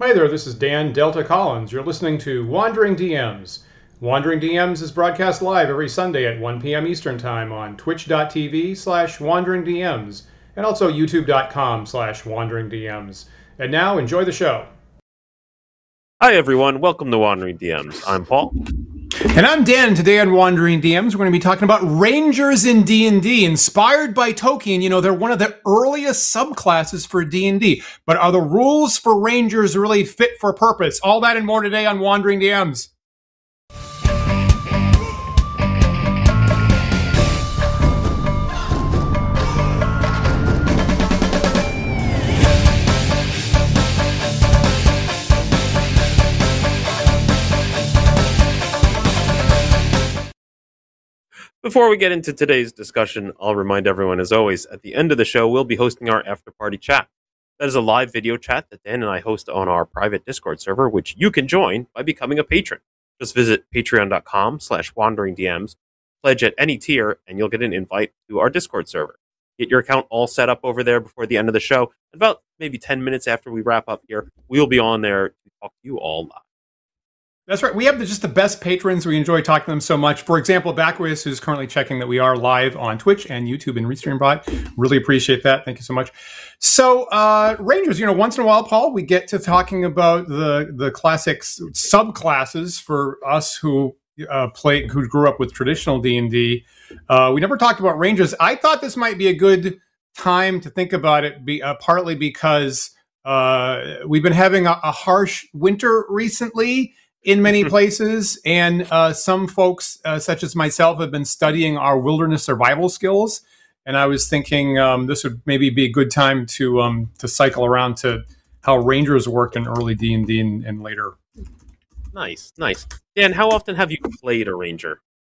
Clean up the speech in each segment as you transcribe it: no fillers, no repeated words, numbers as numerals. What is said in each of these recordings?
Hi there, this is Dan Delta Collins. You're listening to Wandering DMs. Wandering DMs is broadcast live every Sunday at 1 p.m. Eastern Time on twitch.tv/wanderingdms and also youtube.com/wanderingdms. And now, enjoy the show. Hi everyone, welcome to Wandering DMs. I'm Paul. And I'm Dan. Today on Wandering DMs, we're going to be talking about Rangers in D&D, inspired by Tolkien. You know, they're one of the earliest subclasses for D&D. But are the rules for Rangers really fit for purpose? All that and more today on Wandering DMs. Before we get into today's discussion, I'll remind everyone, as always, at the end of the show, we'll be hosting our after-party chat. That is a live video chat that Dan and I host on our private Discord server, which you can join by becoming a patron. Just visit patreon.com/wanderingdms, pledge at any tier, and you'll get an invite to our Discord server. Get your account all set up over there before the end of the show. About maybe 10 minutes after we wrap up here, we'll be on there to talk to you all live. That's right. We have just the best patrons. We enjoy talking to them so much. For example, Backwis, who's currently checking that we are live on Twitch and YouTube and RestreamBot. Really appreciate that. Thank you so much. So, Rangers, you know, once in a while, Paul, we get to talking about the classic subclasses for us who who grew up with traditional D&D. We never talked about Rangers. I thought this might be a good time to think about it, partly because we've been having a harsh winter recently in many places, and some folks, such as myself, have been studying our wilderness survival skills. And I was thinking this would maybe be a good time to cycle around to how Rangers worked in early D&D and later. Nice. Dan, how often have you played a Ranger?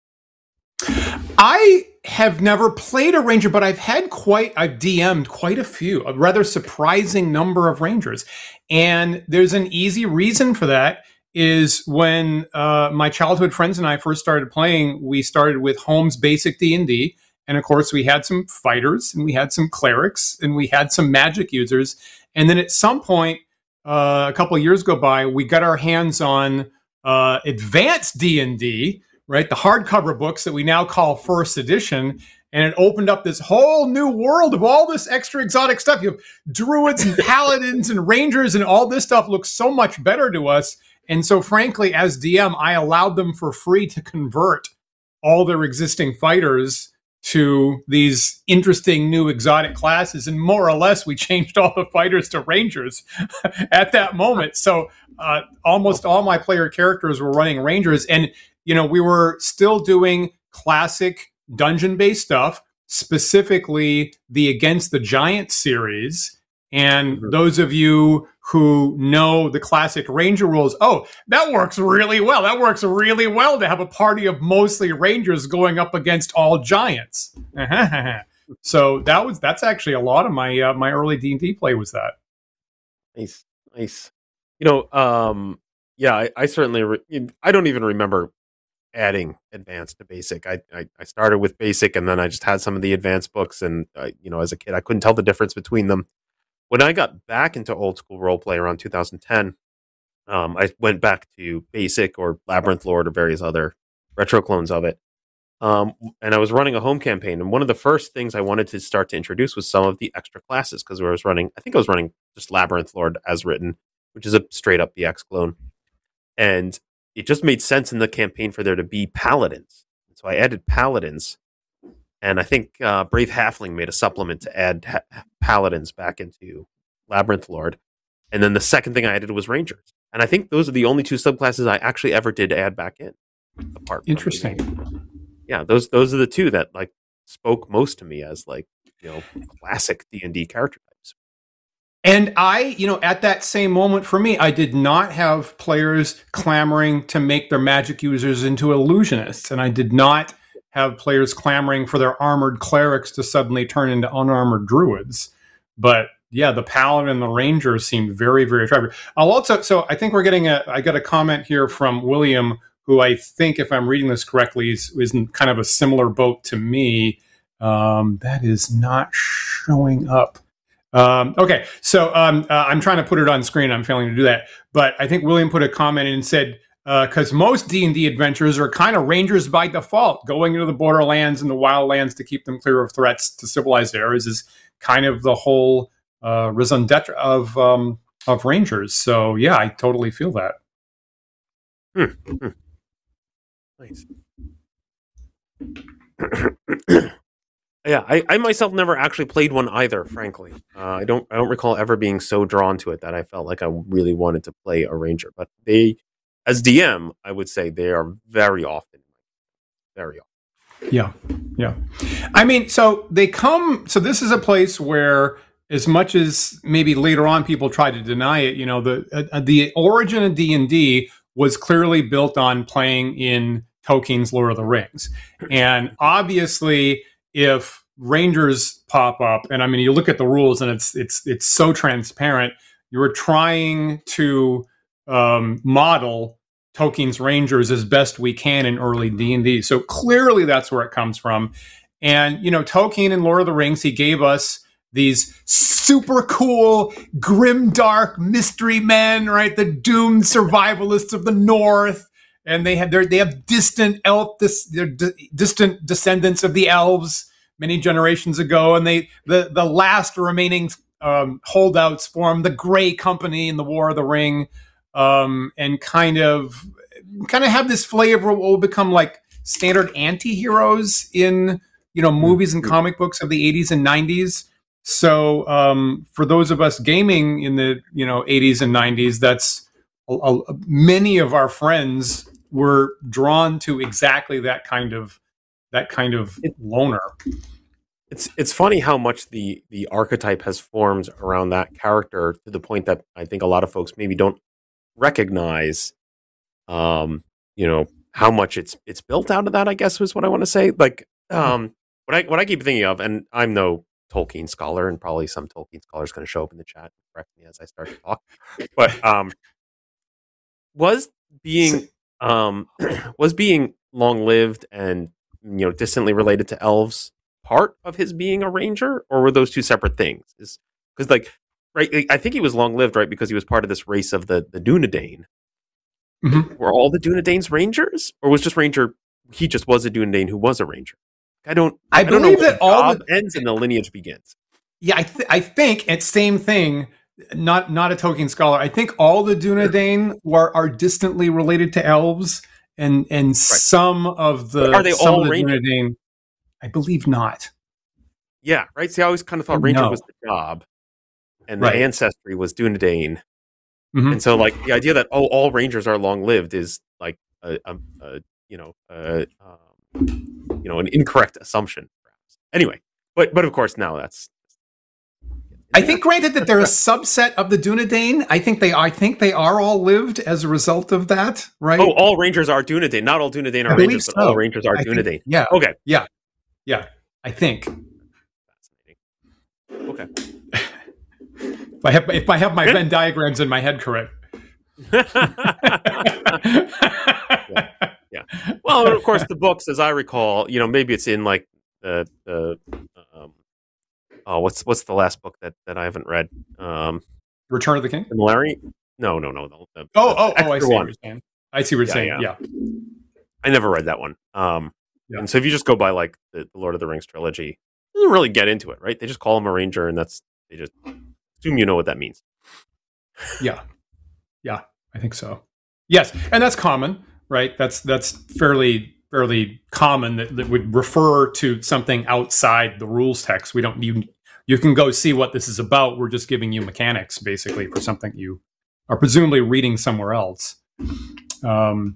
I have never played a Ranger, but I've DM'd quite a few, a rather surprising number of Rangers. And there's an easy reason for that. Is when my childhood friends and I first started playing, we started with Holmes Basic D&D. And of course, we had some fighters, and we had some clerics, and we had some magic users. And then at some point, a couple of years go by, we got our hands on advanced D&D, right? The hardcover books that we now call first edition. And it opened up this whole new world of all this extra exotic stuff. You have druids and paladins and rangers, and all this stuff looks so much better to us. And so, frankly, as DM, I allowed them for free to convert all their existing fighters to these interesting new exotic classes. And more or less, we changed all the fighters to Rangers at that moment. So almost all my player characters were running Rangers. And, you know, we were still doing classic dungeon-based stuff, specifically the Against the Giants series. And those of you who know the classic Ranger rules, that works really well. That works really well to have a party of mostly Rangers going up against all giants. So that's actually a lot of my my early D&D play was that. Nice. You know, I certainly I don't even remember adding advanced to basic. I started with basic, and then I just had some of the advanced books, and you know, as a kid, I couldn't tell the difference between them. When I got back into old school roleplay around 2010, I went back to Basic or Labyrinth Lord or various other retro clones of it. And I was running a home campaign. And one of the first things I wanted to start to introduce was some of the extra classes, because I was running just Labyrinth Lord as written, which is a straight up BX clone. And it just made sense in the campaign for there to be paladins. So I added paladins. And I think Brave Halfling made a supplement to add paladins back into Labyrinth Lord. And then the second thing I added was Rangers. And I think those are the only two subclasses I actually ever did add back in. Interesting. Yeah, those are the two that like spoke most to me as like, you know, classic D&D character types. And I, you know, at that same moment for me, I did not have players clamoring to make their magic users into illusionists. And I did not have players clamoring for their armored clerics to suddenly turn into unarmored druids. But yeah, the paladin and the ranger seemed very, very attractive. So I think I got a comment here from William, who I think, if I'm reading this correctly, is in kind of a similar boat to me. That is not showing up. Okay, so I'm trying to put it on screen. I'm failing to do that, but I think William put a comment in and said because most D&D adventures are kind of rangers by default, going into the borderlands and the wildlands to keep them clear of threats to civilized areas is kind of the whole raison d'etre of rangers. So yeah, I totally feel that. Nice. Yeah, I myself never actually played one either. Frankly, I don't recall ever being so drawn to it that I felt like I really wanted to play a ranger. But they, as DM, I would say they are very often. Yeah, yeah. I mean, so they come. So this is a place where, as much as maybe later on people try to deny it, you know, the origin of D&D was clearly built on playing in Tolkien's Lord of the Rings, and obviously, if Rangers pop up, and I mean, you look at the rules, and it's so transparent. You're trying to model Tolkien's Rangers as best we can in early D&D. So clearly that's where it comes from. And, you know, Tolkien in Lord of the Rings, he gave us these super cool, grim, dark mystery men, right? The doomed survivalists of the North. And they have distant distant descendants of the elves many generations ago. And the last remaining holdouts form the Grey Company in the War of the Ring. And kind of have this flavor of what will become like standard anti-heroes in, you know, movies and comic books of the 80s and 90s. So for those of us gaming in the, you know, 80s and 90s, that's many of our friends were drawn to exactly that kind of loner. It's funny how much the archetype has formed around that character to the point that I think a lot of folks maybe don't recognize, you know, how much it's built out of that, I guess was what I want to say. Like, what I keep thinking of, and I'm no Tolkien scholar, and probably some Tolkien scholars going to show up in the chat and correct me as I start to talk, but was being long lived and, you know, distantly related to elves part of his being a ranger, or were those two separate things? Because like, right, I think he was long lived, right, because he was part of this race of the Dunedain. Mm-hmm. Were all the Dunedains rangers, or was just ranger? He just was a Dunedain who was a ranger. I don't know that all ends and the lineage begins. Yeah, I think it's same thing. Not a Tolkien scholar. I think all the Dunedain are distantly related to elves, and right. Some of the are they all rangers? Dunedain, I believe not. Yeah, right. See, I always kind of thought ranger was the job, and the ancestry was Dunedain. Mm-hmm. And so, like, the idea that all rangers are long lived is like an incorrect assumption, perhaps. Anyway, but of course now that's. I think, granted, that they're a subset of the Dunedain. I think they are all lived as a result of that, right? Oh, all rangers are Dunedain. Not all Dunedain are rangers, but all rangers are Dunedain. Yeah. Okay. Yeah. I think. Fascinating. Okay. If I have my Venn diagrams in my head correct. Yeah. Well, of course, the books, as I recall, you know, maybe it's in like the what's the last book that I haven't read? Return of the King? Larry? No. I see what you're saying. I see what you're saying. Yeah. I never read that one. And so if you just go by like the Lord of the Rings trilogy, it doesn't really get into it, right? They just call him a ranger, and they just assume you know what that means. Yeah, I think so. Yes, and that's common, right? That's fairly common that would refer to something outside the rules text. We don't you can go see what this is about. We're just giving you mechanics basically for something you are presumably reading somewhere else. So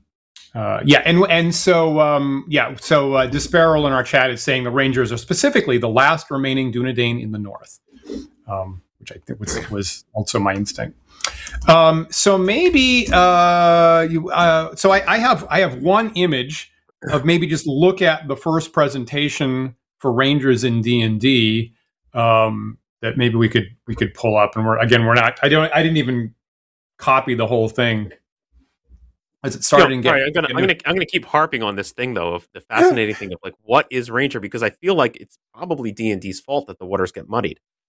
Disparol in our chat is saying the Rangers are specifically the last remaining Dunedain in the North, which I think was also my instinct. So maybe I have one image of maybe just look at the first presentation for Rangers in D&D that maybe we could pull up, and I didn't even copy the whole thing as it started. I'm gonna keep harping on this thing though, of the fascinating thing of like what is Ranger, because I feel like it's probably D&D's fault that the waters get muddied.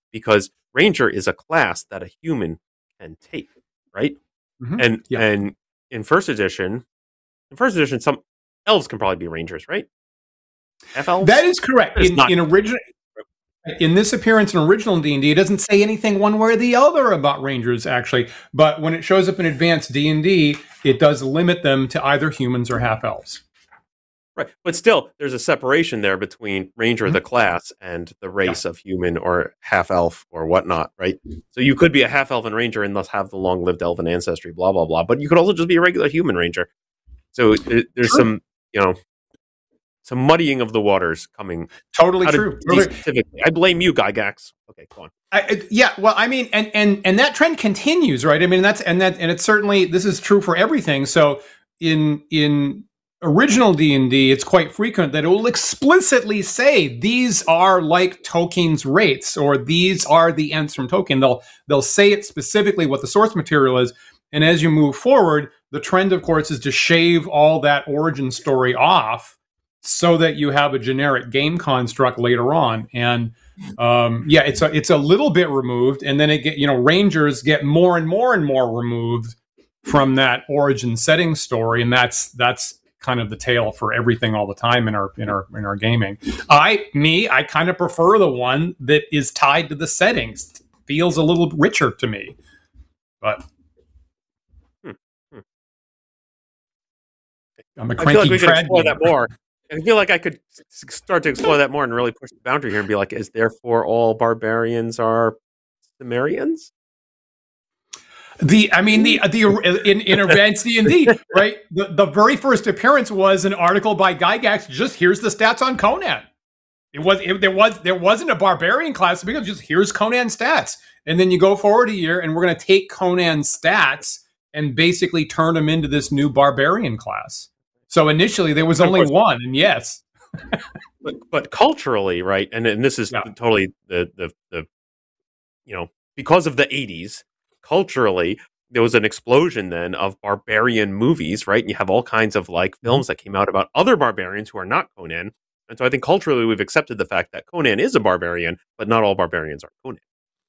because Ranger is a class that a human can take, right? Mm-hmm. And in first edition, some elves can probably be Rangers, right? Half elves. That is correct. In this appearance in original D&D, it doesn't say anything one way or the other about Rangers, actually. But when it shows up in advanced D&D, it does limit them to either humans or half-elves. Right. But still, there's a separation there between Ranger, the class, and the race of human or half-elf or whatnot, right? So you could be a half-elven Ranger and thus have the long-lived elven ancestry, blah, blah, blah. But you could also just be a regular human Ranger. So there's some, some muddying of the waters coming. Totally true. Specifically. I blame you, Gygax. Okay, go on. Well, I mean, and that trend continues, right? I mean, and it's certainly, this is true for everything. So in original D&D, it's quite frequent that it will explicitly say these are like Tolkien's wraiths, or these are the Ents from Tolkien. They'll say it specifically what the source material is. And as you move forward, the trend, of course, is to shave all that origin story off so that you have a generic game construct later on. And it's a little bit removed, and then Rangers get more and more and more removed from that origin setting story, and that's kind of the tale for everything all the time in our gaming. I kind of prefer the one that is tied to the settings. Feels a little richer to me, but. I'm a cranky. I feel like we could explore that more. I feel like I could start to explore that more and really push the boundary here and be like, is therefore all barbarians are Cimmerians? In advanced D&D, right? The very first appearance was an article by Gygax. Just here's the stats on Conan. There wasn't a barbarian class because just here's Conan's stats, and then you go forward a year, and we're going to take Conan's stats and basically turn them into this new barbarian class. So initially there was only one, and yes. but culturally, right? And this is totally the because of the 80s, culturally, there was an explosion then of barbarian movies, right? And you have all kinds of films that came out about other barbarians who are not Conan. And so I think culturally we've accepted the fact that Conan is a barbarian, but not all barbarians are Conan.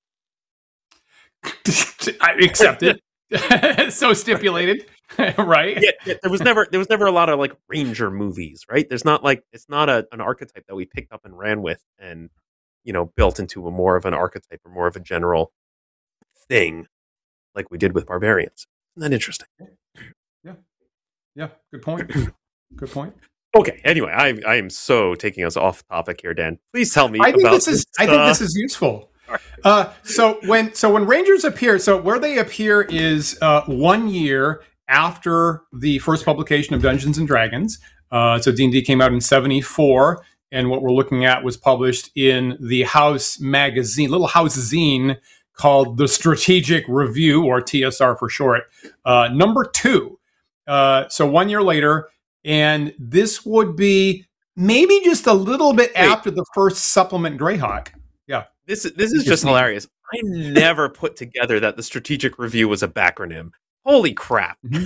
I accept it. So stipulated. Right? Yeah, there was never a lot of Ranger movies, right? There's not it's not an archetype that we picked up and ran with and built into a more of an archetype or more of a general thing like we did with barbarians. Isn't that interesting? Yeah. Good point. Good point. Okay. Anyway, I am so taking us off topic here, Dan. Please tell me I think this is useful. So when Rangers appear, so where they appear is 1 year after the first publication of Dungeons and Dragons. So D&D came out in 1974, and what we're looking at was published in the House magazine, little House zine called The Strategic Review, or TSR for short, number 2. So 1 year later, and this would be maybe just a little bit after the first supplement Greyhawk. Yeah. This is just hilarious. I never put together that the Strategic Review was a backronym. Holy crap. Mm-hmm.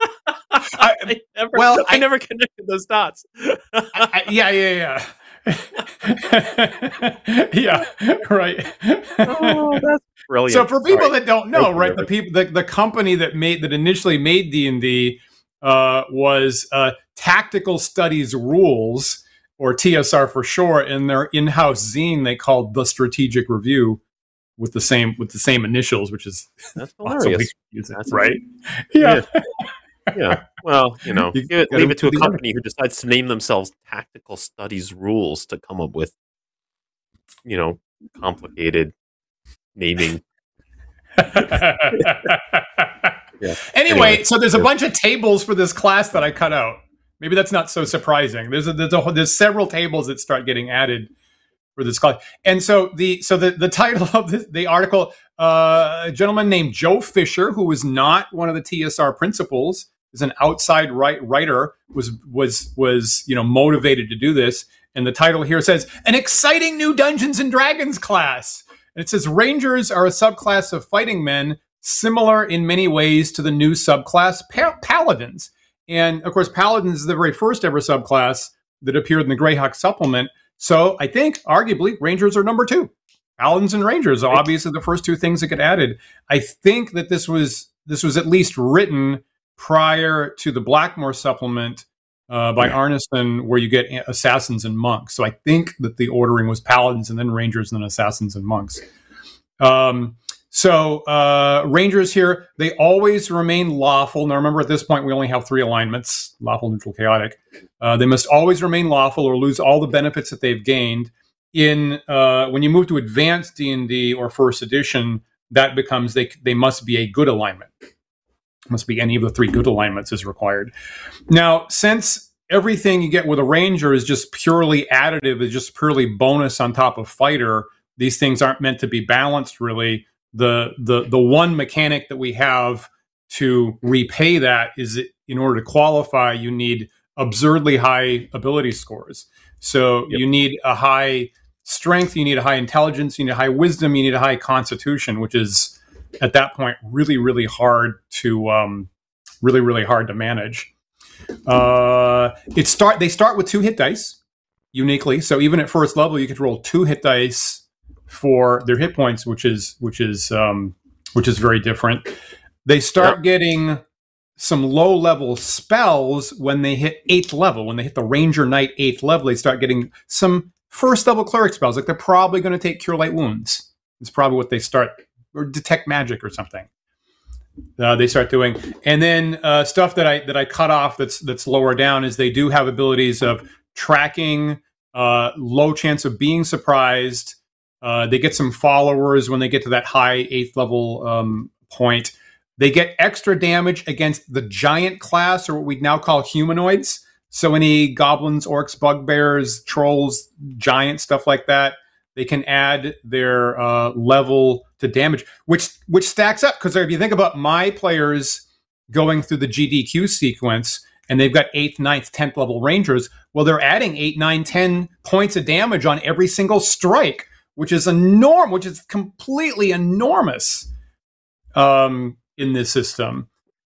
I never connected those dots. Yeah, right. Oh, that's brilliant. So for people that don't know, right, the company that initially made D&D was Tactical Studies Rules, or TSR for short, and their in-house zine they called The Strategic Review, with the same initials, which is that's hilarious. That's right. Yeah. Yeah. Well, leave it to a company who decides to name themselves Tactical Studies Rules to come up with, complicated naming. Yeah. Anyway, so there's a bunch of tables for this class that I cut out. Maybe that's not so surprising. There's several tables that start getting added for this class. And so the title of the article, a gentleman named Joe Fisher, who was not one of the TSR principals, is an outside writer, was motivated to do this. And the title here says, "An exciting new Dungeons and Dragons class." And it says, Rangers are a subclass of fighting men, similar in many ways to the new subclass Paladins. And of course, Paladins is the very first ever subclass that appeared in the Greyhawk supplement. So I think, arguably, Rangers are number 2. Paladins and Rangers are obviously the first two things that get added. I think that this was at least written prior to the Blackmore supplement by Arneson, where you get assassins and monks. So I think that the ordering was Paladins and then Rangers and then assassins and monks. Rangers here, they always remain lawful. Now remember, at this point, we only have 3 alignments: lawful, neutral, chaotic. They must always remain lawful or lose all the benefits that they've gained. When you move to advanced D&D or first edition, that becomes they must be a good alignment. Must be any of the 3 good alignments is required. Now, since everything you get with a Ranger is just purely additive, is just purely bonus on top of fighter, these things aren't meant to be balanced really. The one mechanic that we have to repay that is, in order to qualify, you need absurdly high ability scores. So you need a high strength, you need a high intelligence, you need a high wisdom, you need a high constitution, which is at that point really, really hard to manage. They start with 2 hit dice uniquely. So even at first level, you could roll 2 hit dice for their hit points, which is very different. They start getting some low level spells when they hit 8th level. When they hit the Ranger Knight 8th level, they start getting some first level cleric spells. Like they're probably going to take Cure Light Wounds. It's probably what they start, or Detect Magic or something. They start doing, and then stuff that I cut off that's lower down is they do have abilities of tracking, low chance of being surprised. They get some followers when they get to that high 8th level point. They get extra damage against the giant class, or what we now call humanoids. So any goblins, orcs, bugbears, trolls, giant stuff like that, they can add their level to damage, which stacks up. Because if you think about my players going through the GDQ sequence, and they've got 8th, 9th, 10th level Rangers, well, they're adding 8, 9, 10 points of damage on every single strike, which is completely enormous in this system.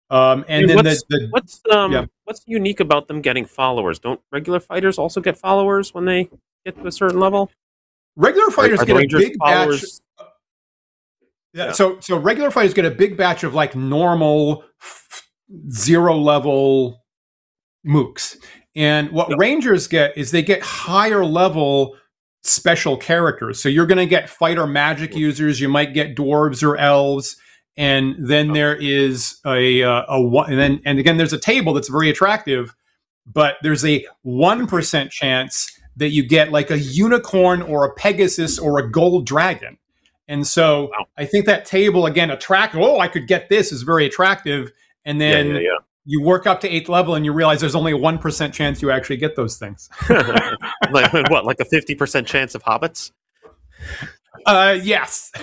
What's unique about them getting followers? Don't regular fighters also get followers when they get to a certain level? Regular fighters get a big batch. Yeah. So regular fighters get a big batch of like normal 0 level mooks. And what Rangers get is they get higher level special characters. So you're going to get fighter magic users. You might get dwarves or elves. And then there is and again, there's a table that's very attractive, but there's a 1% chance that you get like a unicorn or a Pegasus or a gold dragon. And so I think that table, again, I could get this, is very attractive. And then you work up to 8th level and you realize there's only a 1% chance you actually get those things. Like what? Like a 50% chance of hobbits? Yes.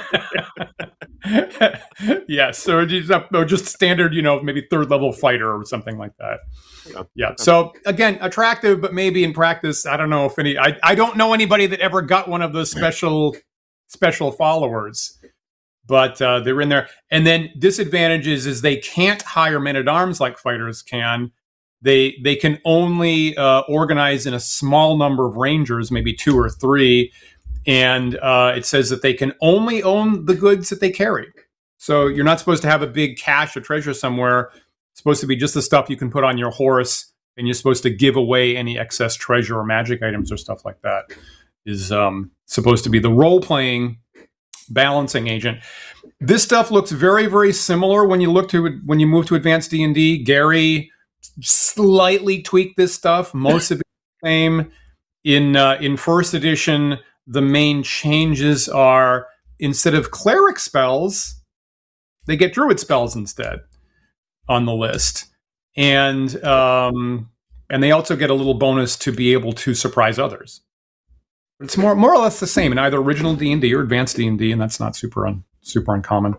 Yes. Or just standard, maybe 3rd level fighter or something like that. Yeah. So again, attractive, but maybe in practice, I don't know if I don't know anybody that ever got one of those special followers, but they're in there. And then disadvantages is they can't hire men-at-arms like fighters can. They can only organize in a small number of Rangers, maybe 2 or 3. And it says that they can only own the goods that they carry. So you're not supposed to have a big cache of treasure somewhere. It's supposed to be just the stuff you can put on your horse, and you're supposed to give away any excess treasure or magic items or stuff like that. Is supposed to be the role-playing balancing agent. This stuff looks very, very similar when you when you move to advanced D&D. Gary slightly tweaked this stuff. Most of it the same. In first edition, the main changes are, instead of cleric spells, they get druid spells instead on the list. And they also get a little bonus to be able to surprise others. It's more or less the same in either original D&D or advanced D&D, and that's not super uncommon.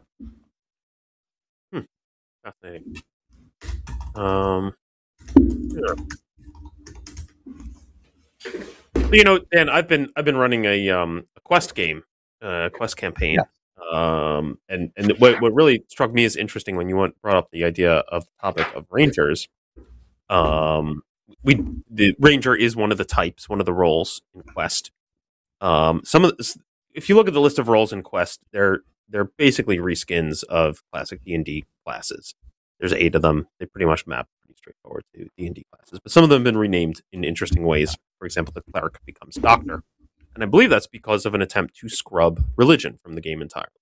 Fascinating. Dan, I've been running a quest game, quest campaign. Yeah. And what really struck me as interesting when you brought up the idea of the topic of Rangers, the Ranger is one of the types, one of the roles in Quest. Some of if you look at the list of roles in Quest, they're basically reskins of classic D&D classes. There's 8 of them. They pretty much map pretty straightforward to D&D classes, but some of them have been renamed in interesting ways. For example, the cleric becomes doctor, and I believe that's because of an attempt to scrub religion from the game entirely.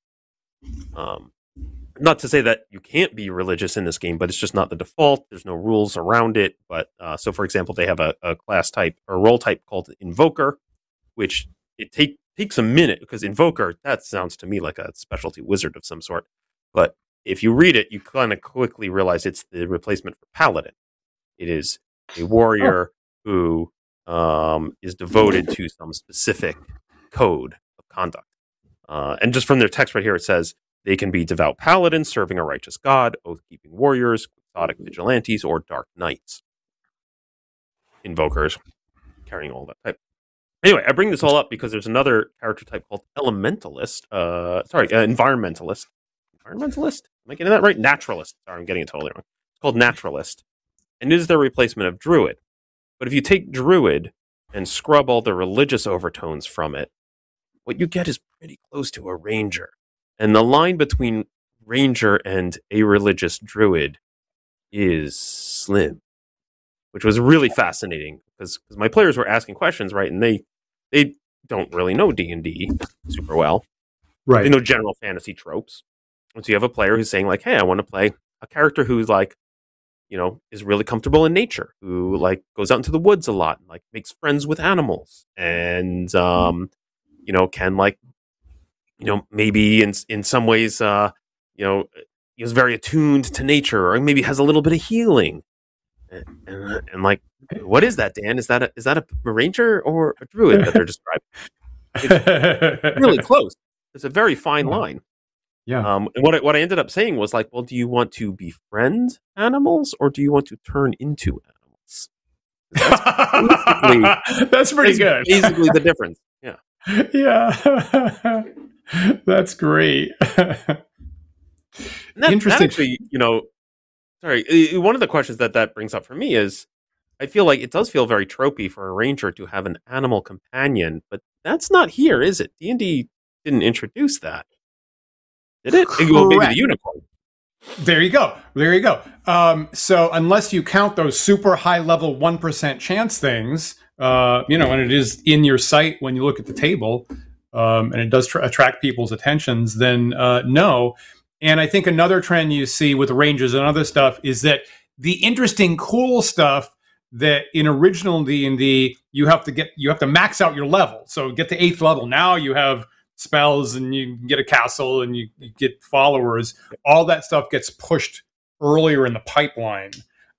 Not to say that you can't be religious in this game, but it's just not the default. There's no rules around it. But so, for example, they have a class type or role type called Invoker, which it takes a minute because Invoker, that sounds to me like a specialty wizard of some sort. But if you read it, you kind of quickly realize it's the replacement for Paladin. It is a warrior who is devoted to some specific code of conduct. And just from their text right here, it says, they can be devout paladins serving a righteous god, oath-keeping warriors, quixotic vigilantes, or dark knights. Invokers, carrying all that type. Anyway, I bring this all up because there's another character type called Environmentalist. Environmentalist. Environmentalist? Am I getting that right? Naturalist. Sorry, I'm getting it totally wrong. It's called Naturalist. And it is their replacement of Druid. But if you take Druid and scrub all the religious overtones from it, what you get is pretty close to a Ranger. And the line between Ranger and a religious Druid is slim, which was really fascinating because my players were asking questions, right? And they don't really know D&D super well. Right. They know general fantasy tropes. And so you have a player who's saying like, hey, I want to play a character who's like, is really comfortable in nature, who like goes out into the woods a lot, and like makes friends with animals and, can like, maybe in some ways, is very attuned to nature, or maybe has a little bit of healing. And like, what is that, Dan? Is that a ranger or a druid that they're describing? It's really close. It's a very fine line. Yeah. And what I ended up saying was like, well, do you want to befriend animals or do you want to turn into animals? That's pretty good. Basically the difference. Yeah. Yeah. That's great. Interesting. That actually, sorry, one of the questions that brings up for me is, I feel like it does feel very tropey for a ranger to have an animal companion, but that's not here, is it? D&D didn't introduce that, did it? Well, maybe the unicorn. There you go. So unless you count those super high level 1% chance things, and it is in your sight when you look at the table, and it does attract people's attentions, then no. And I think another trend you see with rangers and other stuff is that the interesting, cool stuff that in original D&D you have to max out your level. So get to 8th level. Now you have spells and you get a castle and you get followers. All that stuff gets pushed earlier in the pipeline.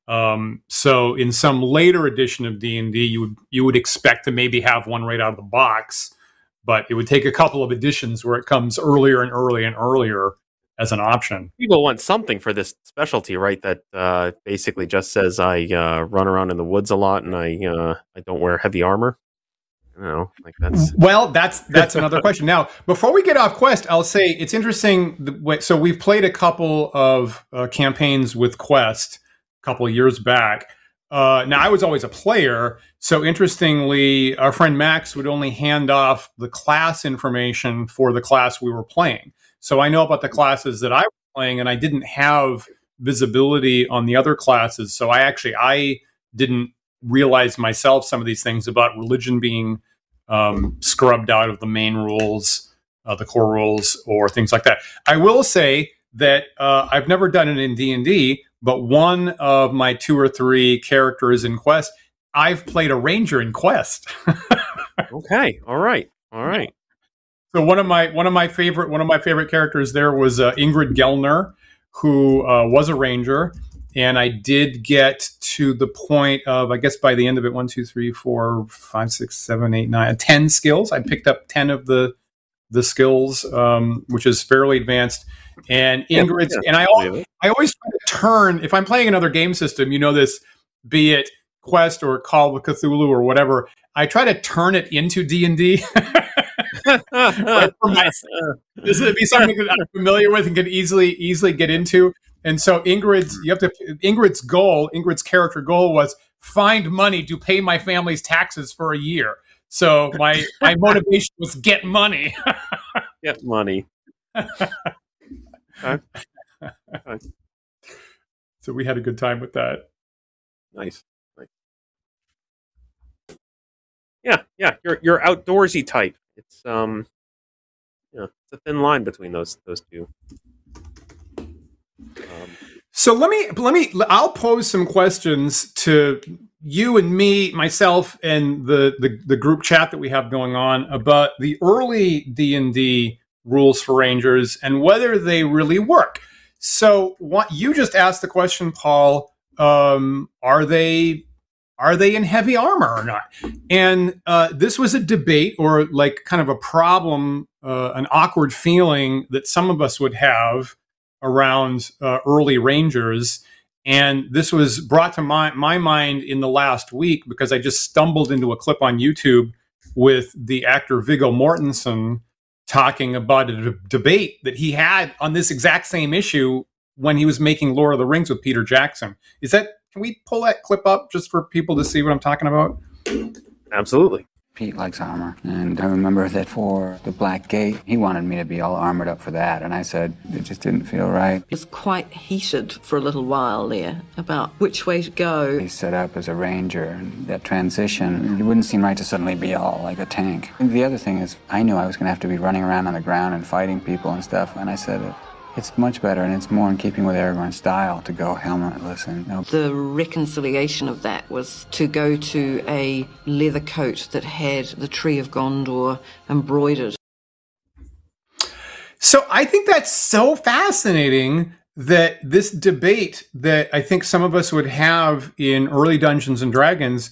So in some later edition of D&D, you would expect to maybe have one right out of the box, but it would take a couple of editions where it comes earlier and earlier and earlier as an option. People want something for this specialty, right? That basically just says I run around in the woods a lot and I don't wear heavy armor. I don't know, like that's another question. Now, before we get off Quest, I'll say it's interesting. So we've played a couple of campaigns with Quest a couple of years back. Now, I was always a player, so interestingly, our friend Max would only hand off the class information for the class we were playing. So I know about the classes that I was playing, and I didn't have visibility on the other classes. So I didn't realize myself some of these things about religion being scrubbed out of the main rules, the core rules, or things like that. I will say that I've never done it in D&D, but one of my 2 or 3 characters in Quest, I've played a ranger in Quest. Okay, all right. So one of my favorite characters there was Ingrid Gellner, who was a ranger, and I did get to the point of, I guess by the end of it, 1, 2, 3, 4, 5, 6, 7, 8, 9, 10 skills. I picked up 10 of the skills, which is fairly advanced. And Ingrid's, and I always try to turn, if I'm playing another game system, this, be it Quest or Call of Cthulhu or whatever, I try to turn it into D&D. Right, this would be something that I'm familiar with and can easily get into. And so Ingrid's character goal was find money to pay my family's taxes for a year. So my motivation was get money. Get money. Okay. Okay. So we had a good time with that. Nice. Yeah. You're outdoorsy type. It's it's a thin line between those two. So I'll pose some questions to you and me, myself, and the group chat that we have going on about the early D&D rules for Rangers and whether they really work. So what you just asked the question, Paul, are they in heavy armor or not? And this was a debate, or like kind of a problem, an awkward feeling that some of us would have around early Rangers. And this was brought to my mind in the last week because I just stumbled into a clip on YouTube with the actor Viggo Mortensen talking about a debate that he had on this exact same issue when he was making Lord of the Rings with Peter Jackson. Can we pull that clip up just for people to see what I'm talking about? Absolutely. Pete likes armor, and I remember that for the Black Gate, he wanted me to be all armored up for that, and I said it just didn't feel right. It was quite heated for a little while there about which way to go. He set up as a ranger, and that transition, it wouldn't seem right to suddenly be all like a tank. And the other thing is, I knew I was going to have to be running around on the ground and fighting people and stuff, and I said it's much better, and it's more in keeping with Aragorn's style to go helmetless. And the reconciliation of that was to go to a leather coat that had the Tree of Gondor embroidered. So I think that's so fascinating that this debate that I think some of us would have in early Dungeons and Dragons,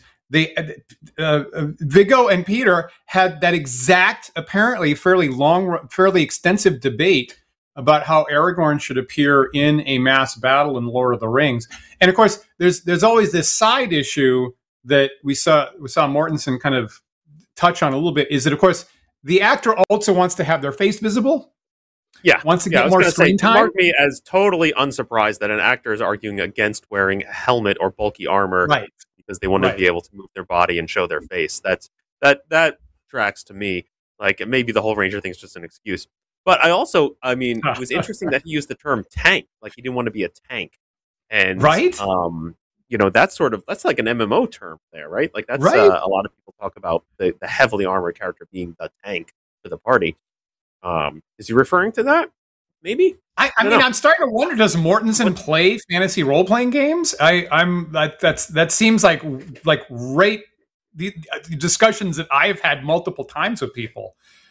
Viggo and Peter had that exact, apparently fairly long, fairly extensive debate about how Aragorn should appear in a mass battle in Lord of the Rings. And of course, there's always this side issue that we saw Mortensen kind of touch on a little bit, is that of course the actor also wants to have their face visible. Yeah. Wants to get more screen time. Mark me as totally unsurprised that an actor is arguing against wearing a helmet or bulky armor, right, because they want to be able to move their body and show their face. That tracks to me. Like, maybe the whole Ranger thing is just an excuse. But it was interesting that he used the term tank. Like, he didn't want to be a tank. And, right? That's like an MMO term there, right? Like, that's right. A lot of people talk about the heavily armored character being the tank for the party. Is he referring to that? Maybe? I mean, I'm starting to wonder, does Mortensen play fantasy role-playing games? That seems like right the discussions that I've had multiple times with people.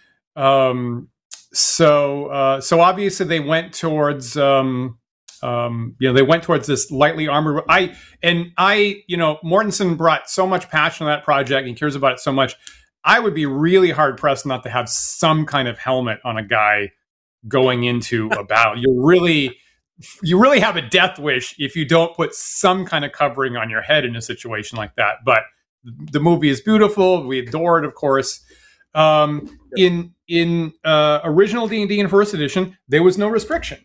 So obviously they went towards this lightly armored. Mortensen brought so much passion to that project and cares about it so much. I would be really hard pressed not to have some kind of helmet on a guy going into a battle. You really have a death wish if you don't put some kind of covering on your head in a situation like that. But the movie is beautiful. We adore it, of course. In original D&D in first edition, there was no restriction.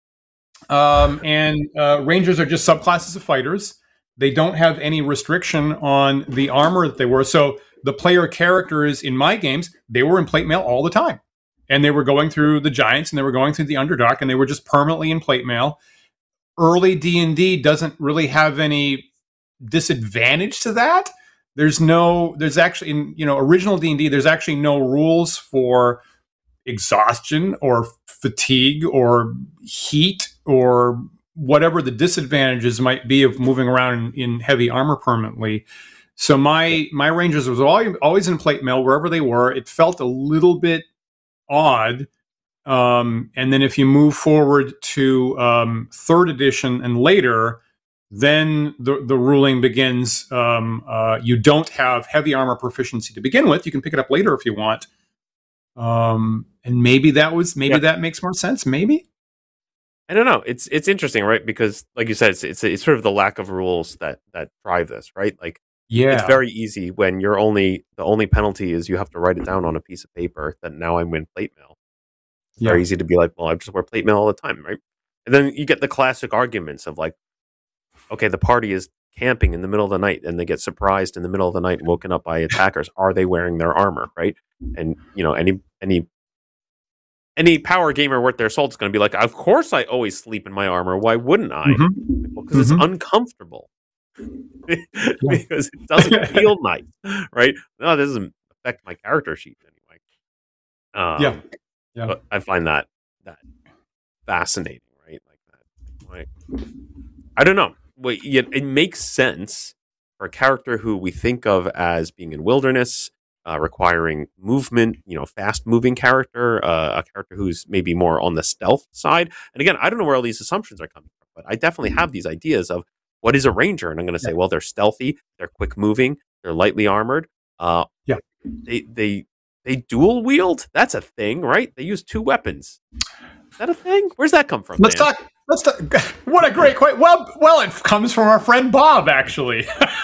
And Rangers are just subclasses of fighters. They don't have any restriction on the armor that they were. So the player characters in my games, they were in plate mail all the time. And they were going through the Giants and they were going through the Underdark and they were just permanently in plate mail. Early D&D doesn't really have any disadvantage to that. There's actually, in original D&D, there's actually no rules for exhaustion or fatigue or heat or whatever the disadvantages might be of moving around in heavy armor permanently. So my Rangers was always in plate mail wherever they were. It felt a little bit odd. And then if you move forward to third edition and later, then the ruling begins. You don't have heavy armor proficiency to begin with. You can pick it up later if you want. And maybe that makes more sense. Maybe. I don't know. It's interesting, right? Because, like you said, it's sort of the lack of rules that drive this, right? Like, it's very easy when the only penalty is you have to write it down on a piece of paper that now I'm in plate mail. It's very easy to be like, well, I just wear plate mail all the time, right? And then you get the classic arguments of like, okay, the party is camping in the middle of the night and they get surprised in the middle of the night and woken up by attackers, are they wearing their armor, right? And any power gamer worth their salt is going to be like, of course I always sleep in my armor. Why wouldn't I? Because it's uncomfortable. Because it doesn't feel nice, right? No, it doesn't affect my character sheet anyway. But I find that fascinating, right? Like that. I don't know. It makes sense for a character who we think of as being in wilderness, requiring movement, fast moving character, a character who's maybe more on the stealth side. And again, I don't know where all these assumptions are coming from, but I definitely have these ideas of what is a ranger, and I'm going to say, well, they're stealthy, they're quick moving, they're lightly armored. They dual wield. That's a thing, right? They use 2 weapons. Is that a thing? Where's that come from? Let's talk. What a great question. Well, it comes from our friend Bob, actually.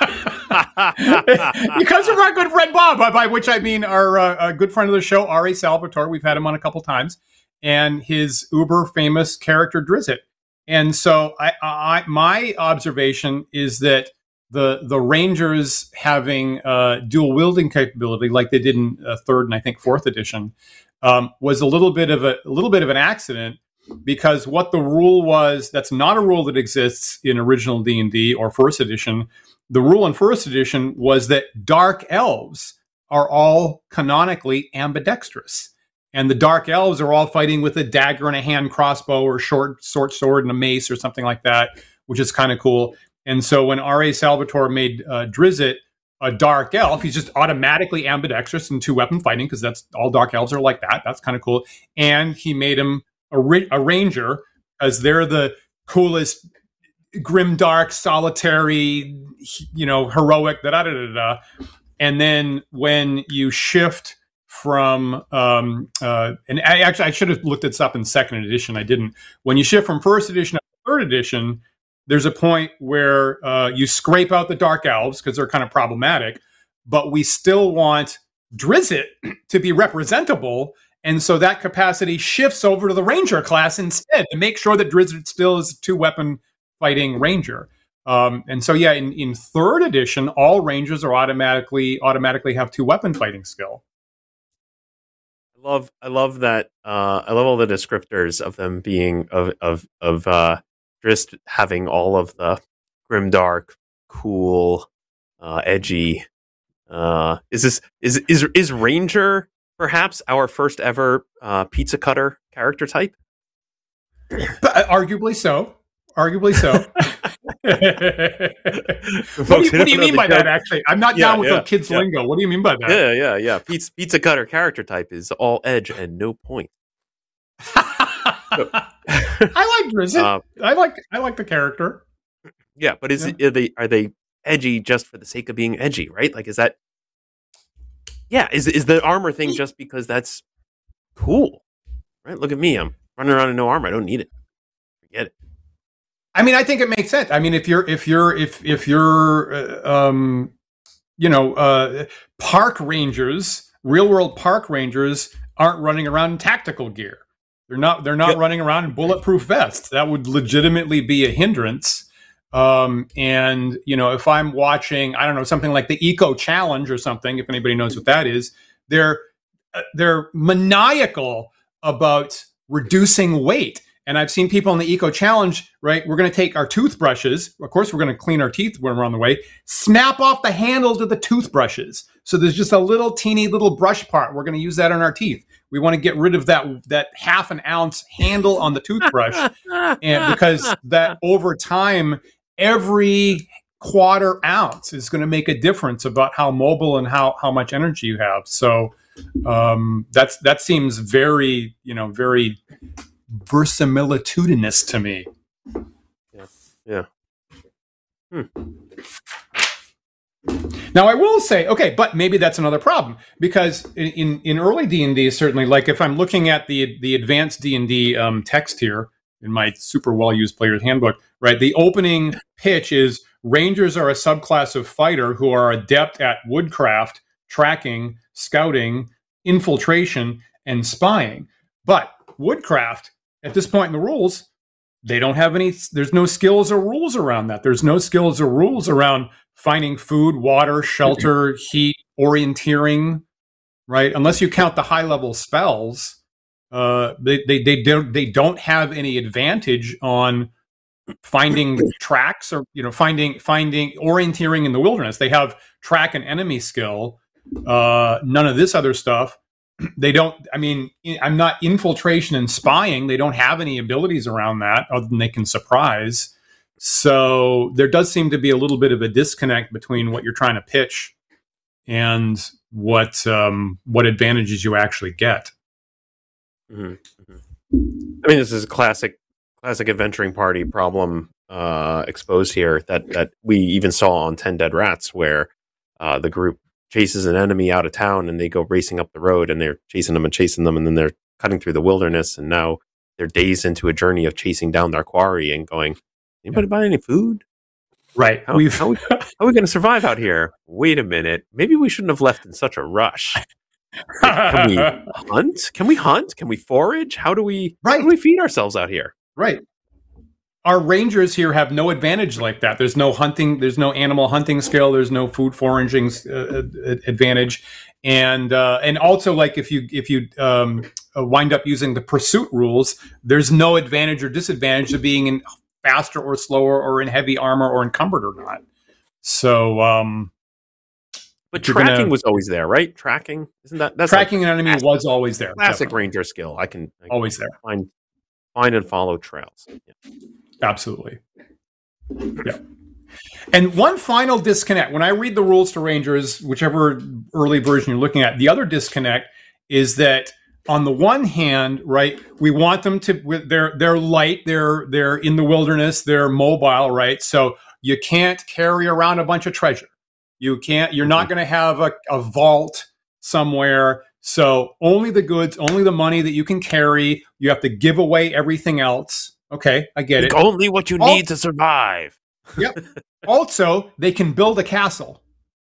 It comes from our good friend Bob, by which I mean our good friend of the show, R.A. Salvatore. We've had him on a couple times, and his uber famous character Drizzt. And so, my observation is that the Rangers having dual wielding capability, like they did in 3rd and I think 4th edition, was a little bit of an accident. Because what the rule was, that's not a rule that exists in original D&D or 1st edition. The rule in 1st edition was that dark elves are all canonically ambidextrous. And the dark elves are all fighting with a dagger and a hand crossbow or short sword and a mace or something like that, which is kind of cool. And so when R.A. Salvatore made Drizzt a dark elf, he's just automatically ambidextrous in 2-weapon fighting, because that's all dark elves are like that. That's kind of cool. And he made him a ranger, as they're the coolest, grim, dark, solitary, heroic, And then when you shift from, and I should have looked this up in 2nd edition. I didn't. When you shift from 1st edition to 3rd edition, there's a point where you scrape out the dark elves because they're kind of problematic, but we still want Drizzt to be representable. And so that capacity shifts over to the Ranger class instead to make sure that Drizzt still is a 2-weapon fighting Ranger. And so, in 3rd edition, all Rangers are automatically have 2-weapon fighting skill. I love that. I love all the descriptors of them being of Drizzt having all of the grimdark, cool, edgy. Is Ranger perhaps our first ever pizza cutter character type? Arguably so. What do you mean by that, actually? I'm not down with the kids' lingo. What do you mean by that? Yeah. Pizza cutter character type is all edge and no point. I like Drizzt. I like the character. Yeah, but are they edgy just for the sake of being edgy, right? Like, is that... Yeah, is the armor thing just because that's cool, right? Look at me, I'm running around in no armor. I don't need it. Forget it. I mean, I think it makes sense. I mean, if you're park rangers, real world park rangers aren't running around in tactical gear. They're not running around in bulletproof vests. That would legitimately be a hindrance. And if I'm watching, I don't know, something like the Eco Challenge or something, if anybody knows what that is, they're maniacal about reducing weight. And I've seen people in the Eco Challenge, right? We're going to take our toothbrushes. Of course, we're going to clean our teeth when we're on the way. Snap off the handles of the toothbrushes. So there's just a little teeny little brush part. We're going to use that on our teeth. We want to get rid of that half an ounce handle on the toothbrush. And because that over time, every quarter ounce is going to make a difference about how mobile and how much energy you have. So that seems very, very verisimilitudinous to me. Yeah. Now I will say, okay, but maybe that's another problem, because in early D&D, certainly, like if I'm looking at the advanced D&D text here in my super well-used player's handbook, right? The opening pitch is Rangers are a subclass of fighter who are adept at woodcraft, tracking, scouting, infiltration, and spying. But woodcraft, at this point in the rules, they don't have any. There's no skills or rules around that. There's no skills or rules around finding food, water, shelter, heat, orienteering, right? Unless you count the high level spells, they don't have any advantage on finding tracks or finding orienteering in the wilderness. They have track and enemy skill. None of this other stuff. They don't. I mean, I'm not infiltration and spying. They don't have any abilities around that other than they can surprise. So there does seem to be a little bit of a disconnect between what you're trying to pitch and what advantages you actually get. Mm-hmm. Mm-hmm. I mean, this is a classic adventuring party problem exposed here that we even saw on 10 Dead Rats, where the group chases an enemy out of town and they go racing up the road and they're chasing them, and then they're cutting through the wilderness, and now they're days into a journey of chasing down their quarry and going, anybody buy any food? Right. How are we going to survive out here? Wait a minute. Maybe we shouldn't have left in such a rush. Can we hunt? Can we forage? How do we feed ourselves out here? Right. Our rangers here have no advantage like that. There's no hunting. There's no animal hunting skill. There's no food foraging advantage, and also, like, if you wind up using the pursuit rules, there's no advantage or disadvantage of being in faster or slower or in heavy armor or encumbered or not. So, but tracking was always there, right? Tracking, isn't that's tracking an enemy was always there. Classic ranger skill. I can always there. Find and follow trails. Yeah. Absolutely. Yeah. And one final disconnect. When I read the rules to Rangers, whichever early version you're looking at, the other disconnect is that on the one hand, right, we want them to, they're light, they're in the wilderness, they're mobile, right? So you can't carry around a bunch of treasure. You're not going to have a vault somewhere. So only the goods, only the money that you can carry. You have to give away everything else. Okay, I get it. Only what you need to survive. Yep. Also, they can build a castle.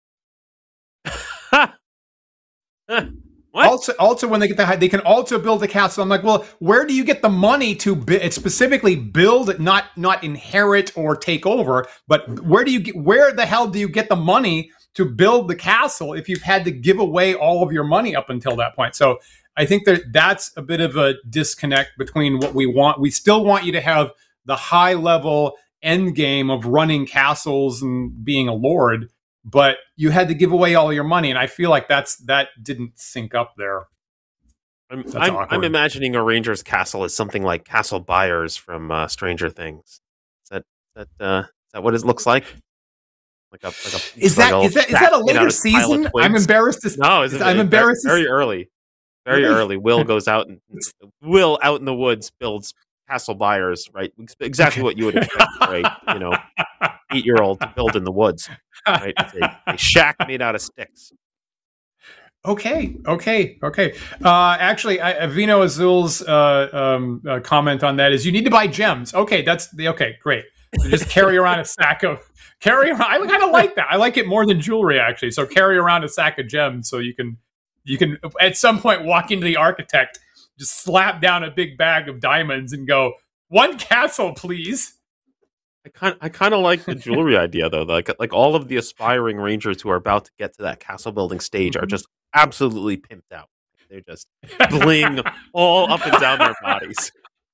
What? Also, when they get they can also build a castle. I'm like, well, where do you get the money to specifically build, not inherit or take over, but where the hell do you get the money to build the castle if you've had to give away all of your money up until that point? So I think that's a bit of a disconnect between what we want. We still want you to have the high level end game of running castles and being a lord, but you had to give away all your money, and I feel like that didn't sync up there. I'm imagining a ranger's castle as something like Castle Byers from Stranger Things. Is that what it looks like? Is that a later season? I'm embarrassed to. No, I'm embarrassed. Very early. Very early. Will goes out and out in the woods builds Castle Byers, right? Exactly what you would expect, right? 8-year-old to build in the woods, right? It's a shack made out of sticks. Okay. Actually, Vino Azul's comment on that is you need to buy gems. Okay, great. So just carry around a sack of I kind of like that. I like it more than jewelry, actually. So carry around a sack of gems so you can at some point walk into the architect, just slap down a big bag of diamonds and go, 1 castle, please. I kind of like the jewelry idea, though. Like all of the aspiring rangers who are about to get to that castle building stage are just absolutely pimped out. They're just bling all up and down their bodies.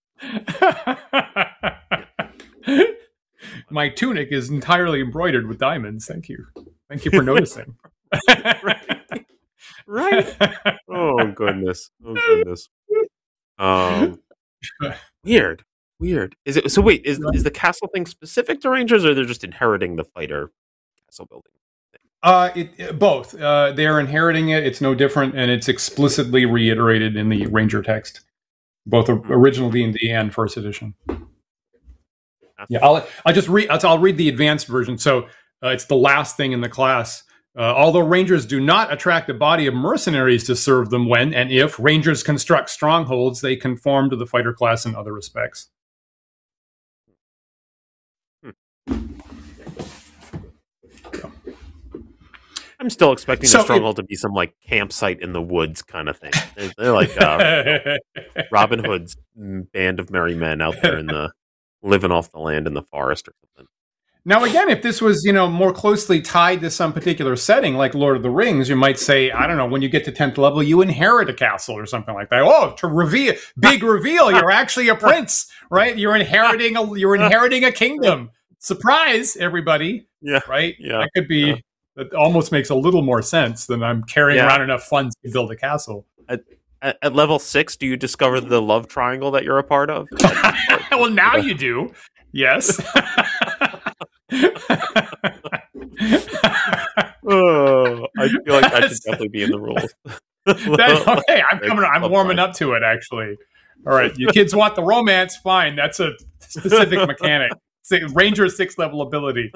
My tunic is entirely embroidered with diamonds. Thank you for noticing. Right. Oh goodness. Weird. Is it so? Wait, is the castle thing specific to rangers, or they're just inheriting the fighter castle building thing? Both. They are inheriting it. It's no different, and it's explicitly reiterated in the ranger text, both original D&D and first edition. Yeah, I'll read the advanced version. So it's the last thing in the class. Although rangers do not attract a body of mercenaries to serve them when and if rangers construct strongholds, they conform to the fighter class in other respects. I'm still expecting the stronghold to be some like campsite in the woods kind of thing. They're like Robin Hood's band of merry men out there in the living off the land in the forest or something. Now, again, if this was, more closely tied to some particular setting, like Lord of the Rings, you might say, I don't know, when you get to 10th level, you inherit a castle or something like that. Oh, big reveal, you're actually a prince, right? You're inheriting a kingdom. Surprise, everybody. Yeah. Right? Yeah. That could be, that almost makes a little more sense than I'm carrying around enough funds to build a castle. At level 6, do you discover the love triangle that you're a part of? Well, now you do. Yes. I feel like that should definitely be in the rules. Okay, I'm warming up to it, actually. All right, you kids want the romance? Fine, that's a specific mechanic. Ranger 6th level ability.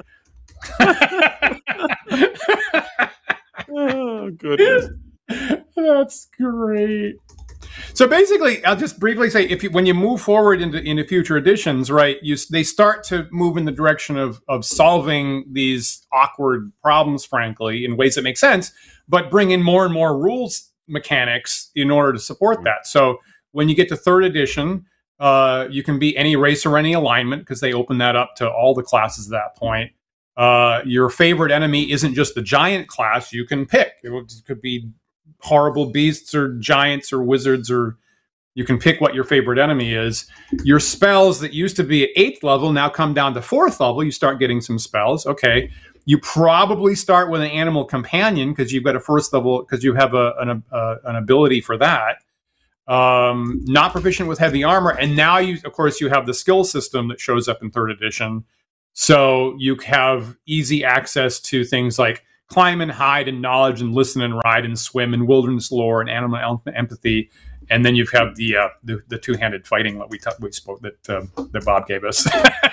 Oh, goodness. That's great. So basically, I'll just briefly say, when you move forward into future editions, right, they start to move in the direction of solving these awkward problems, frankly, in ways that make sense, but bring in more and more rules mechanics in order to support that. So when you get to 3rd edition, you can be any race or any alignment, because they open that up to all the classes at that point. Your favorite enemy isn't just the giant class. You can pick. It could be horrible beasts or giants or wizards, or you can pick what your favorite enemy is. Your spells that used to be at 8th level now come down to 4th level. You start getting some spells. Okay. You probably start with an animal companion because you've got a 1st level, because you have an ability for that. Not proficient with heavy armor. And now you have the skill system that shows up in 3rd edition. So you have easy access to things like climb and hide and knowledge and listen and ride and swim and wilderness lore and animal empathy, and then you have the two-handed fighting that we spoke that Bob gave us,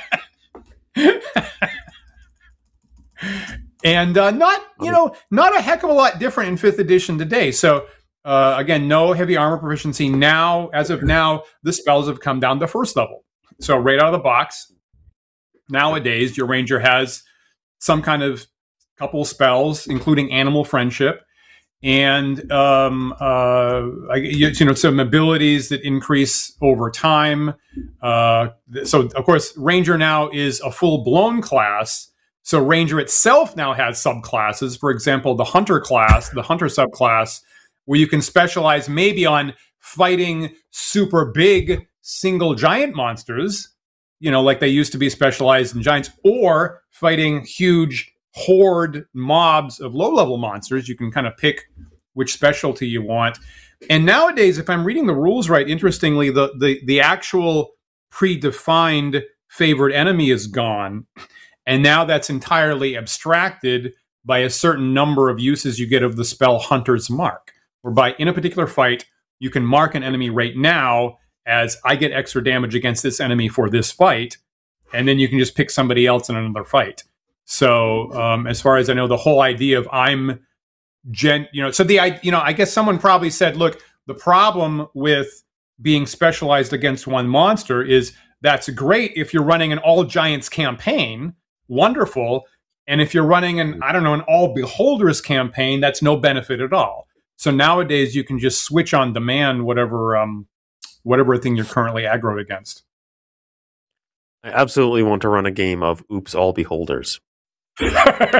and not a heck of a lot different in 5th edition today. So again, no heavy armor proficiency now. As of now, the spells have come down to 1st level. So right out of the box, nowadays your ranger has some kind of couple spells, including animal friendship, and some abilities that increase over time. So, of course, Ranger now is a full-blown class. So Ranger itself now has subclasses. For example, the Hunter class, the Hunter subclass, where you can specialize maybe on fighting super big single giant monsters, like they used to be specialized in giants, or fighting huge horde mobs of low-level monsters. You can kind of pick which specialty you want. And nowadays, if I'm reading the rules right, interestingly, the actual predefined favorite enemy is gone. And now that's entirely abstracted by a certain number of uses you get of the spell Hunter's Mark, whereby in a particular fight, you can mark an enemy right now as I get extra damage against this enemy for this fight, and then you can just pick somebody else in another fight. So as far as I know, the whole idea of I guess someone probably said, look, the problem with being specialized against one monster is that's great if you're running an all giants campaign, wonderful. And if you're running an all beholders campaign, that's no benefit at all. So nowadays you can just switch on demand whatever thing you're currently aggroed against. I absolutely want to run a game of Oops All Beholders. Well,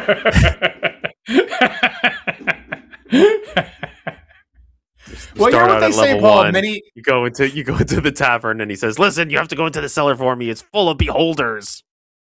you know what they say, Paul? You go into the tavern, and he says, "Listen, you have to go into the cellar for me. It's full of beholders."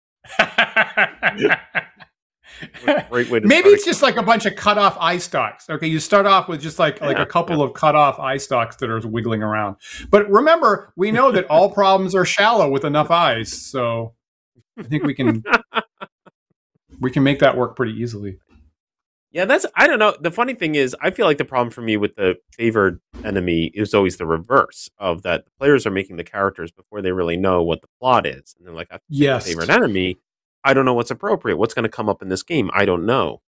Great way to Maybe it's just like a bunch of cut off eye stalks. Okay, you start off with just like a couple of cut off eye stalks that are wiggling around. But remember, we know that all problems are shallow with enough eyes, so I think we can make that work pretty easily. Yeah, I don't know. The funny thing is, I feel like the problem for me with the favored enemy is always the reverse of that. The players are making the characters before they really know what the plot is. And they're like, I have yes. the favorite enemy. I don't know what's appropriate. What's going to come up in this game? I don't know.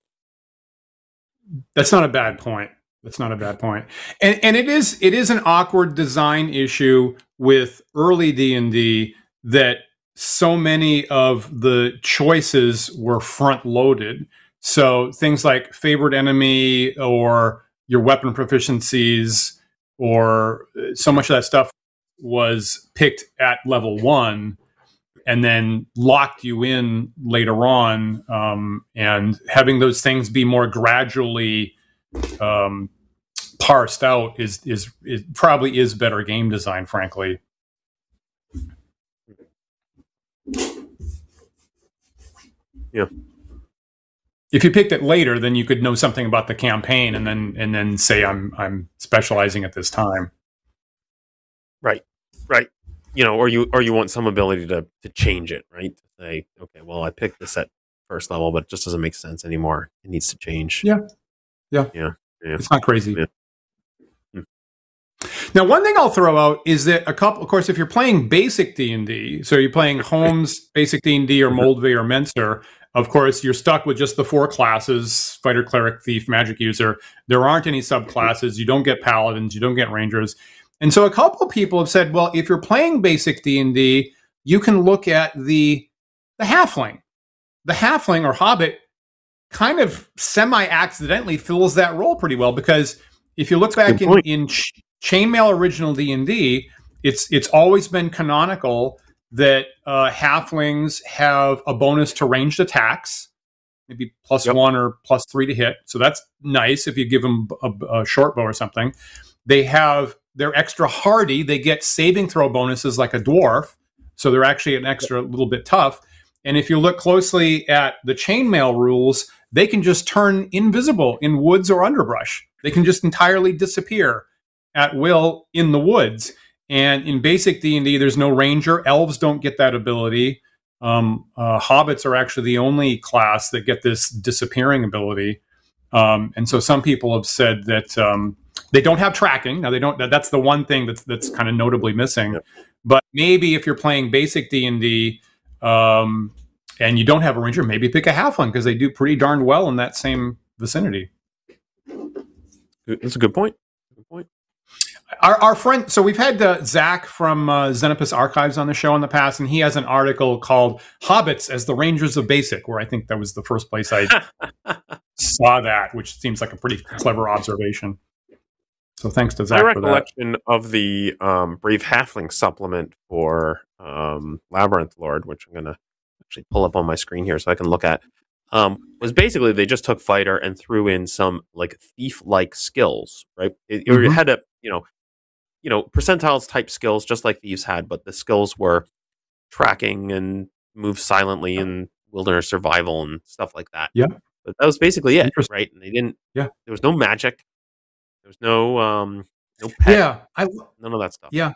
That's not a bad point. And it is an awkward design issue with early D&D that so many of the choices were front loaded. So things like favorite enemy or your weapon proficiencies or so much of that stuff was picked at level 1. and then locked you in later on, and having those things be more gradually parsed out is probably is better game design, frankly. Yeah. If you picked it later, then you could know something about the campaign, and then say I'm specializing at this time. Right. Or you want some ability to change it, right? To say, okay, well, I picked this at first level, but it just doesn't make sense anymore. It needs to change. Yeah. It's not crazy. Yeah. Now, one thing I'll throw out is that of course, if you're playing basic D&D, so you're playing Holmes, basic D&D, or Moldvay or Menser, of course, you're stuck with just the 4 classes: fighter, cleric, thief, magic user. There aren't any subclasses. You don't get paladins. You don't get rangers. And so a couple of people have said, well, if you're playing basic D&D, you can look at the halfling. The halfling or hobbit kind of semi-accidentally fills that role pretty well, because if you look back in Chainmail original D&D, it's always been canonical that halflings have a bonus to ranged attacks, maybe +1 or +3 to hit. So that's nice if you give them a short bow or something. They're extra hardy. They get saving throw bonuses like a dwarf, so they're actually an extra little bit tough. And if you look closely at the chainmail rules, they can just turn invisible in woods or underbrush. They can just entirely disappear at will in the woods. And in basic D&D, there's no ranger. Elves don't get that ability. Hobbits are actually the only class that get this disappearing ability. And so some people have said that they don't have tracking. Now, they don't. That's the one thing that's kind of notably missing. Yep. But maybe if you're playing basic D&D and you don't have a ranger, maybe pick a halfling, because they do pretty darn well in that same vicinity. That's a good point. Our friend, so we've had Zach from Xenopus Archives on the show in the past, and he has an article called "Hobbits as the Rangers of Basic," where I think that was the first place I saw that, which seems like a pretty clever observation. So thanks to Zach for that. My recollection of the Brave Halfling supplement for Labyrinth Lord, which I'm going to actually pull up on my screen here so I can look at, was basically they just took fighter and threw in some like thief-like skills, right? It had a percentiles type skills just like thieves had, but the skills were tracking and move silently and wilderness survival and stuff like that. Yeah, but that was basically it, right? And they didn't. Yeah, there was no magic. There was no pet. Yeah, none of that stuff. Yeah,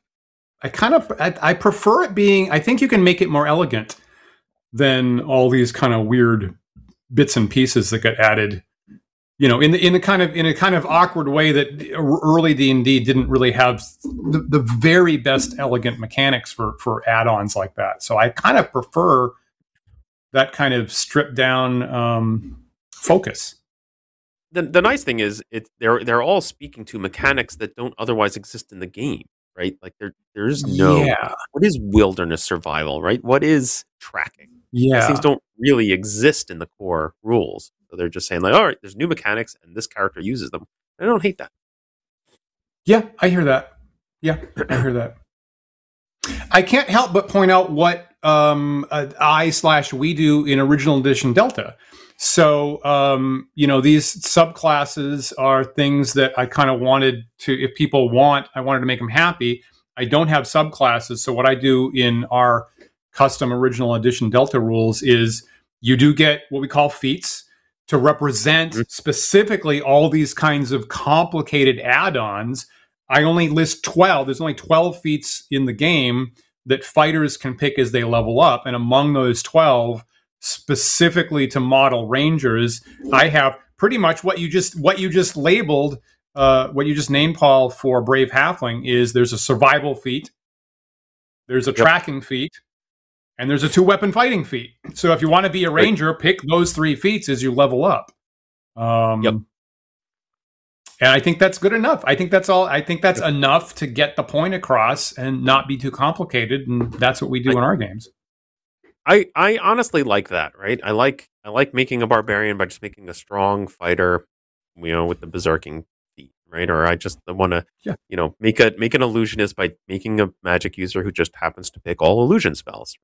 I prefer it being. I think you can make it more elegant than all these kind of weird bits and pieces that got added. In a kind of awkward way that early D&D didn't really have the very best elegant mechanics for add-ons like that. So I kind of prefer that kind of stripped down focus. The nice thing is they're all speaking to mechanics that don't otherwise exist in the game, right? Like there's no what is wilderness survival, right? What is tracking? Yeah, these things don't really exist in the core rules. So they're just saying like, all right, there's new mechanics and this character uses them. I don't hate that. Yeah, I hear that. I can't help but point out what we do in original edition Delta. So, these subclasses are things that I kind of wanted to, if people I wanted to make them happy. I don't have subclasses. So what I do in our custom original edition Delta rules is you do get what we call feats to represent specifically all these kinds of complicated add-ons. I only list 12. There's only 12 feats in the game that fighters can pick as they level up. And among those 12, specifically to model rangers, I have pretty much what you just labeled, what you just named, Paul, for Brave Halfling. Is there's a survival feat, there's a tracking feat, and there's a 2-weapon fighting feat. So if you want to be a ranger, pick those 3 feats as you level up. And I think that's good enough. I think that's all. I think that's enough to get the point across and not be too complicated. And that's what we do in our games. I honestly like that, right? I like making a barbarian by just making a strong fighter, with the berserking feat, right? Or I just want to, make an illusionist by making a magic user who just happens to pick all illusion spells, right?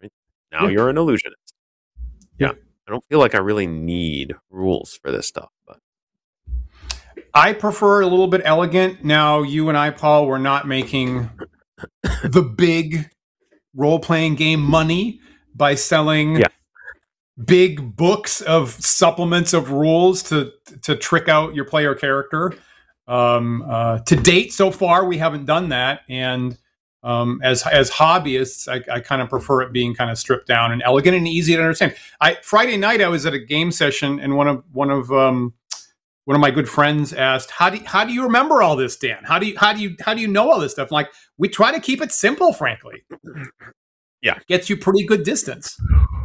Now Yeah. you're an illusionist. Yeah. I don't feel like I really need rules for this stuff, but I prefer a little bit elegant. Now, you and I, Paul, we're not making the big role-playing game money by selling Yeah. big books of supplements of rules to trick out your player character. To date, so far, we haven't done that, and as hobbyists, I kind of prefer it being kind of stripped down and elegant and easy to understand. Friday night, I was at a game session, and one of my good friends asked, "How do you remember all this, Dan? How do you know all this stuff?" I'm like, we try to keep it simple, frankly. Yeah, gets you pretty good distance.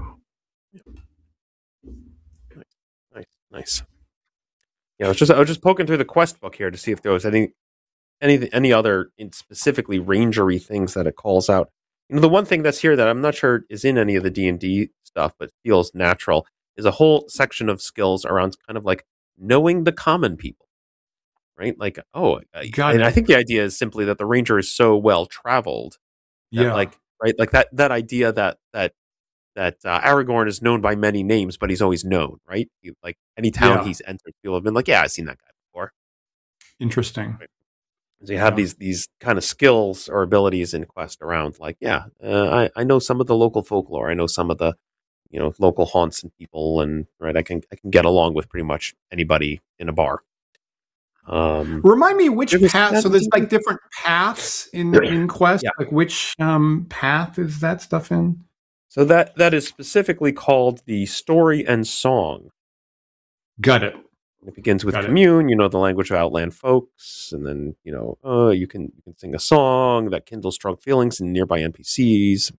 Nice. Yeah, I was just poking through the quest book here to see if there was any other specifically rangery things that it calls out. You know, the one thing that's here that I'm not sure is in any of the D&D stuff, but feels natural, is a whole section of skills around kind of like knowing the common people, right? Like, and I think the idea is simply that the ranger is so well traveled, like that idea that Aragorn is known by many names, but he's always known, right? Like any town he's entered, people have been like, "Yeah, I've seen that guy before." Interesting. Right. So you have these kind of skills or abilities in quest around, like, I know some of the local folklore, I know some of the local haunts and people, and right, I can get along with pretty much anybody in a bar. Remind me which path. So there's like different paths in quest. Yeah. Like which path is that stuff in? So that is specifically called the story and song. Got it. It begins with commune, the language of outland folks, and then you can sing a song that kindles strong feelings in nearby NPCs. You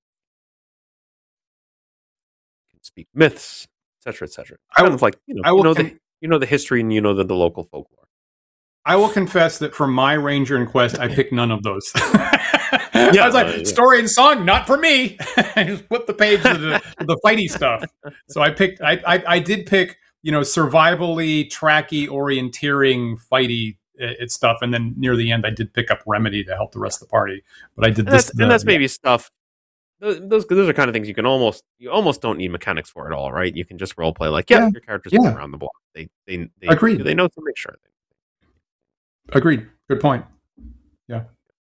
can speak myths, etc., etc. Kind of like the history and the local folklore. I will confess that for my ranger and quest, I picked none of those. I was like, story and song, not for me. I just flipped the page to the fighty stuff. So I did pick, survivally, tracky, orienteering, fighty stuff. And then near the end, I did pick up remedy to help the rest of the party. But I did this. That's maybe stuff. Those are kind of things you almost don't need mechanics for at all, right? You can just role play like, your characters go around the block. They Agreed. They know to make sure. Agreed. Good point. Yeah.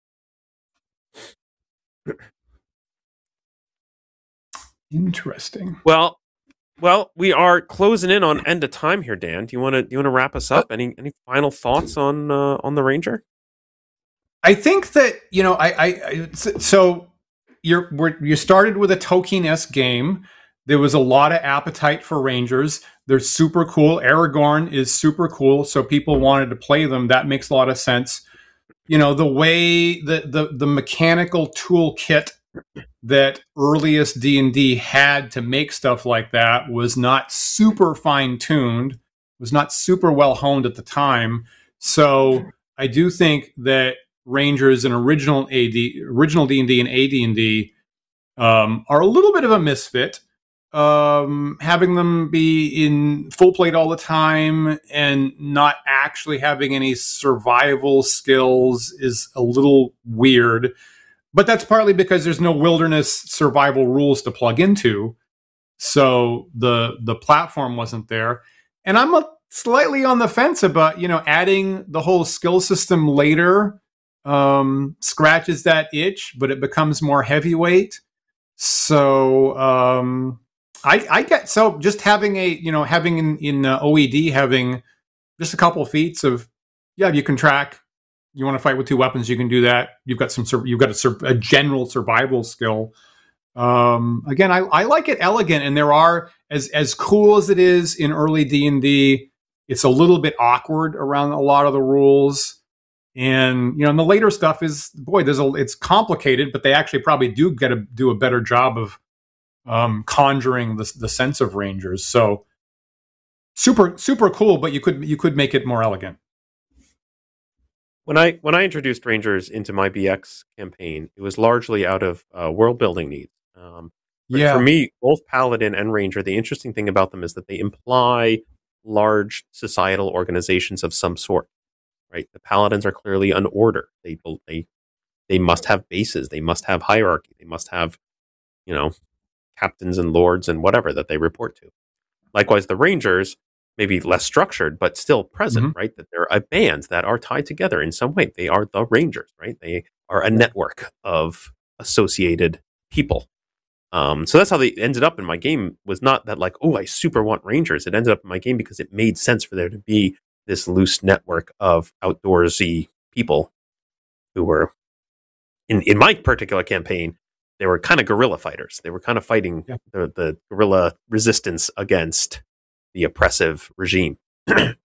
Interesting. Well, we are closing in on end of time here, Dan. Do you want to wrap us up? Any final thoughts on the Ranger? I think that so you started with a Tolkien-esque game. There was a lot of appetite for Rangers. They're super cool. Aragorn is super cool, so people wanted to play them. That makes a lot of sense. The way the mechanical toolkit that earliest D&D had to make stuff like that was not super fine-tuned, was not super well-honed at the time. So I do think that Rangers in original D&D and AD&D are a little bit of a misfit. Having them be in full plate all the time and not actually having any survival skills is a little weird. But that's partly because there's no wilderness survival rules to plug into. So the platform wasn't there. And I'm slightly on the fence about, adding the whole skill system later scratches that itch, but it becomes more heavyweight. So I get just having having in OED having just a couple of feats of you can track. You want to fight with two weapons, you can do that. You've got a general survival skill. Again, I like it elegant, and there are as cool as it is in early D&D. It's a little bit awkward around a lot of the rules, and and the later stuff is it's complicated, but they actually probably do do a better job of conjuring the sense of Rangers. So super cool, but you could make it more elegant. When I introduced Rangers into my BX campaign, it was largely out of world building needs. For me, both Paladin and Ranger, the interesting thing about them is that they imply large societal organizations of some sort. Right? The Paladins are clearly an order. They must have bases. They must have hierarchy. They must have captains and lords and whatever that they report to. Likewise, the Rangers may be less structured, but still present, right? That they're a band that are tied together in some way. They are the Rangers, right? They are a network of associated people. So that's how they ended up in my game. Was not that like, oh, I super want Rangers. It ended up in my game because it made sense for there to be this loose network of outdoorsy people who were, in my particular campaign, they were kind of guerrilla fighters. They were kind of fighting the guerrilla resistance against the oppressive regime. And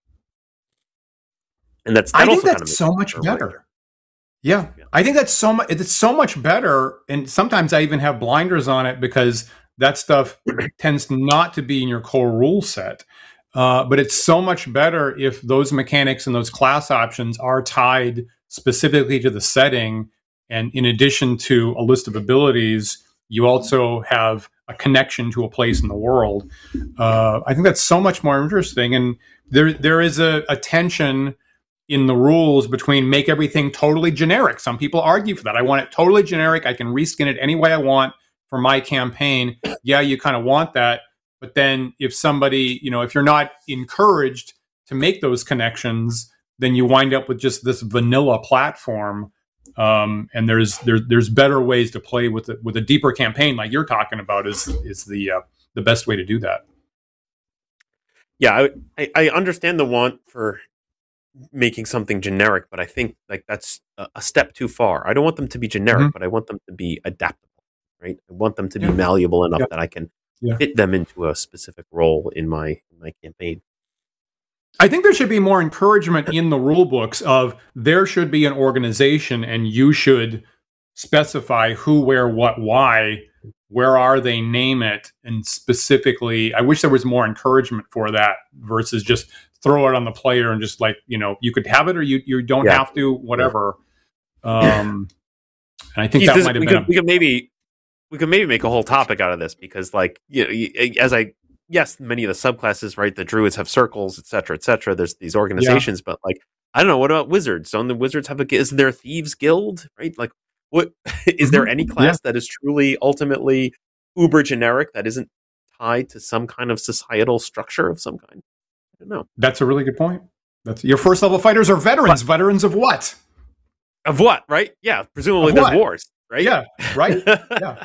I think that's so much better. Yeah. I think that's so much. It's so much better. And sometimes I even have blinders on it because that stuff tends not to be in your core rule set. But it's so much better if those mechanics and those class options are tied specifically to the setting. And in addition to a list of abilities, you also have a connection to a place in the world. I think that's so much more interesting. And there is a tension in the rules between make everything totally generic. Some people argue for that. I want it totally generic. I can reskin it any way I want for my campaign. Yeah, you kind of want that. But then if somebody, if you're not encouraged to make those connections, then you wind up with just this vanilla platform. And there's better ways to play with it, with a deeper campaign like you're talking about is the best way to do that. Yeah, I understand the want for making something generic, but I think like that's a step too far. I don't want them to be generic, but I want them to be adaptable, right? I want them to be malleable enough that I can fit them into a specific role in my campaign. I think there should be more encouragement in the rule books of there should be an organization and you should specify who, where, what, why, where are they, name it. And specifically, I wish there was more encouragement for that versus just throw it on the player and just like, you could have it or you don't have to, whatever. And I think that might have been... We could maybe make a whole topic out of this because like, yes, many of the subclasses, right? The druids have circles, et cetera, et cetera. There's these organizations, but like, I don't know. What about wizards? Don't the wizards have is there a thieves guild, right? Like, what is there any class that is truly ultimately uber generic that isn't tied to some kind of societal structure of some kind? I don't know. That's a really good point. That's your first level fighters are veterans. What? Veterans of what? Of what? Right? Yeah. Presumably there's wars, right? Yeah. Right. Yeah.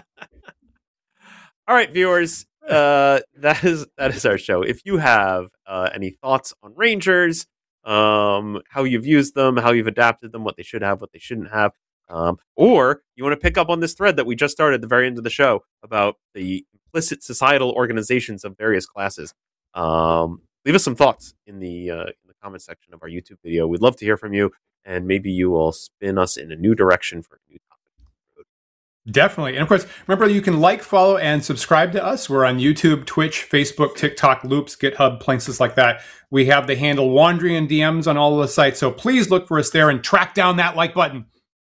All right, viewers. That is our show. If you have any thoughts on Rangers, how you've used them, how you've adapted them, what they should have, what they shouldn't have, or you want to pick up on this thread that we just started at the very end of the show about the implicit societal organizations of various classes, leave us some thoughts in the comment section of our YouTube video. We'd love to hear from you, and maybe you will spin us in a new direction for a new topic. Definitely. And of course, remember you can like, follow, and subscribe to us. We're on YouTube, Twitch, Facebook, TikTok, Loops, GitHub, places like that. We have the handle Wandering DMs on all of the sites. So please look for us there and track down that like button.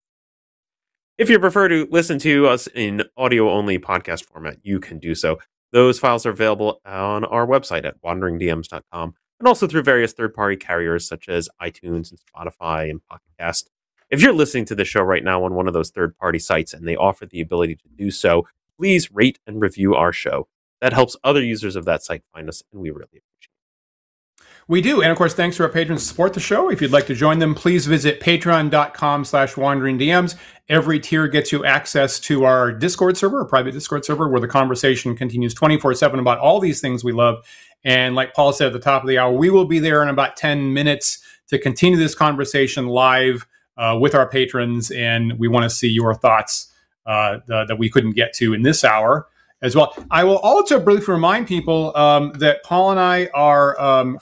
If you prefer to listen to us in audio-only podcast format, you can do so. Those files are available on our website at wanderingdms.com and also through various third-party carriers such as iTunes and Spotify and Pocket Cast. If you're listening to the show right now on one of those third-party sites and they offer the ability to do so, please rate and review our show. That helps other users of that site find us, and we really appreciate it. We do. And of course, thanks to our patrons who support the show. If you'd like to join them, please visit patreon.com/wanderingdms. Every tier gets you access to our Discord server, a private Discord server, where the conversation continues 24/7 about all these things we love. And like Paul said at the top of the hour, we will be there in about 10 minutes to continue this conversation live with our patrons, and we want to see your thoughts that we couldn't get to in this hour as well. I will also briefly remind people that Paul and I are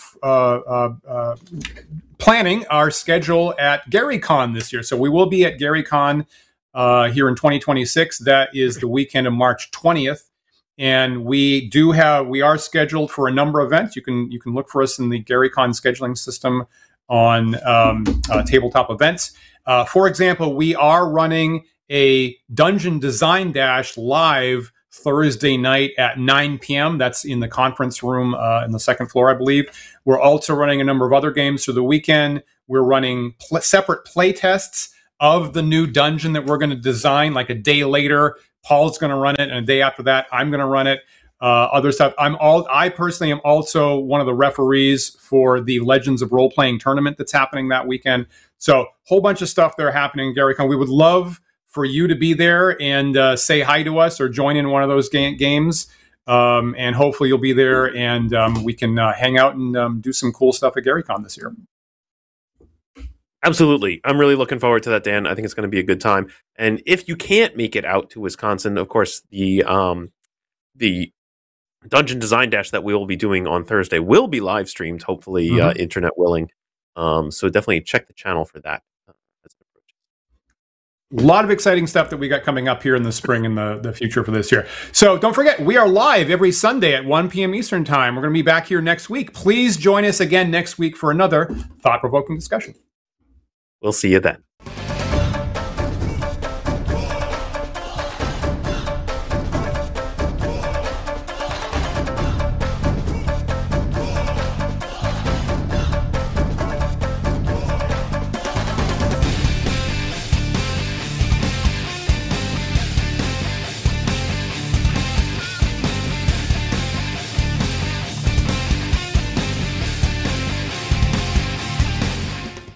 planning our schedule at GaryCon this year. So we will be at GaryCon here in 2026. That is the weekend of March 20th. And we are scheduled for a number of events. You can look for us in the GaryCon scheduling system on tabletop events. For example, we are running a Dungeon Design Dash live Thursday night at 9 p.m. That's in the conference room in the second floor, I believe. We're also running a number of other games through the weekend. We're running separate play tests of the new dungeon that we're going to design like a day later. Paul's going to run it, and a day after that, I'm going to run it. Other stuff. I personally am also one of the referees for the Legends of Role Playing tournament that's happening that weekend. So, whole bunch of stuff there happening in GaryCon. We would love for you to be there and say hi to us or join in one of those games. And hopefully you'll be there, and we can hang out and do some cool stuff at GaryCon this year. Absolutely. I'm really looking forward to that, Dan. I think it's going to be a good time. And if you can't make it out to Wisconsin, of course, the Dungeon Design Dash that we will be doing on Thursday will be live streamed, hopefully internet willing. So definitely check the channel for that. A lot of exciting stuff that we got coming up here in the spring and the future for this year. So don't forget, we are live every Sunday at 1 p.m. Eastern Time. We're going to be back here next week. Please join us again next week for another thought-provoking discussion. We'll see you then.